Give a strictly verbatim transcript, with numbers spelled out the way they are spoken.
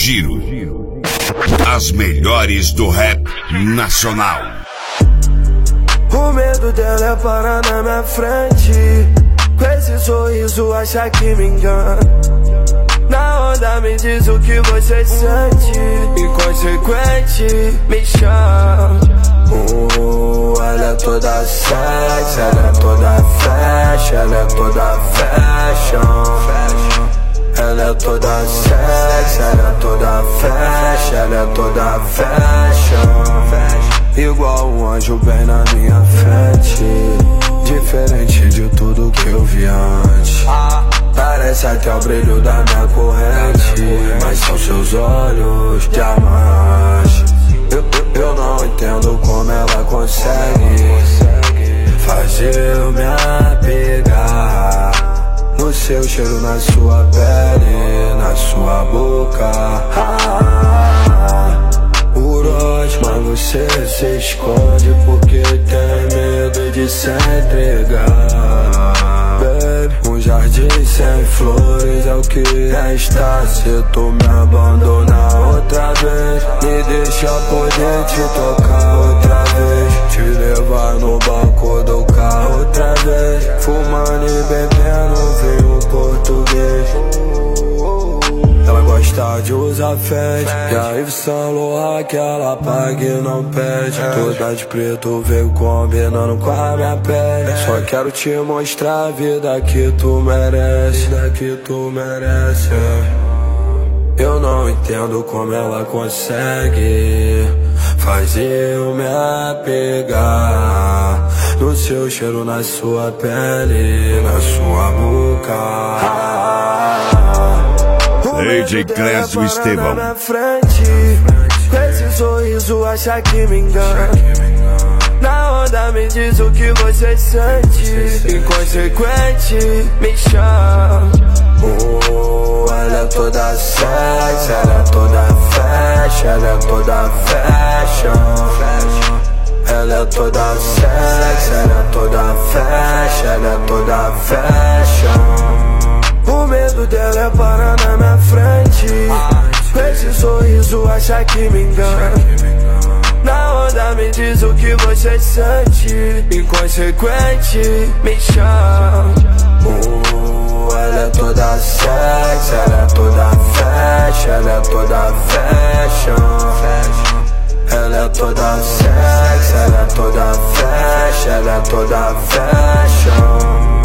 Giro. As melhores do rap nacional. O medo dela é parar na minha frente, com esse sorriso acha que me engana. Na onda me diz o que você sente, inconsequente me chama. Uh, ela é toda sexy, ela é toda fashion, ela é toda fashion. Ela é toda sexy, ela é toda fashion, ela é toda fashion. Igual um anjo bem na minha frente, diferente de tudo que eu vi antes. Parece até o brilho da minha corrente, mas são seus olhos diamantes. Eu, eu, eu não entendo como ela consegue fazer eu me apegar no seu cheiro, na sua pele, na sua boca. Ah, por onde, mas você se esconde porque tem medo de se entregar. Baby, um jardim sem flores é o que resta se tu me abandonar outra vez. Me deixa poder te tocar outra vez, te levar no banco do carro outra vez, fumando e bebendo vinho português. Ela gosta de usar fez, e a Yves Saint Laurent que ela paga e não pede. Toda de preto veio combinando com a minha pele. Só quero te mostrar a vida que tu merece, a que tu merece. Eu não entendo como ela consegue fazer eu me apegar no seu cheiro, na sua pele, na sua boca. D J Clécio Estevão. Na frente, com esse sorriso acha que me engana. Na onda me diz o que você sente, inconsequente me chama. Oh, ela é toda sexy, ela é toda fashion, ela é toda fashion. Ela é toda sexy, ela é toda fashion, ela é toda fashion. O medo dela é parar na minha frente, com esse sorriso acha que me engana. Na onda me diz o que você sente, inconsequente me chama. Uh, ela é toda sexy, ela é toda fashion, ela é toda fashion. Ela é toda sexy, ela é toda fashion, ela é toda fashion.